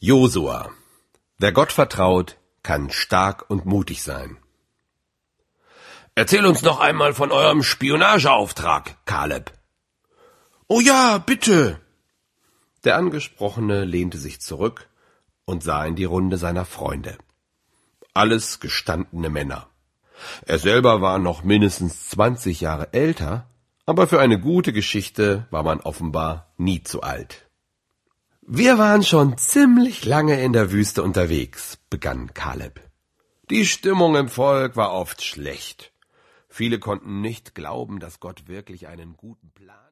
Josua. Wer Gott vertraut, kann stark und mutig sein. Erzähl uns noch einmal von eurem Spionageauftrag, Kaleb. Oh ja, bitte. Der Angesprochene lehnte sich zurück und sah in die Runde seiner Freunde. Alles gestandene Männer. Er selber war noch mindestens 20 Jahre älter, aber für eine gute Geschichte war man offenbar nie zu alt. Wir waren schon ziemlich lange in der Wüste unterwegs, begann Kaleb. Die Stimmung im Volk war oft schlecht. Viele konnten nicht glauben, dass Gott wirklich einen guten Plan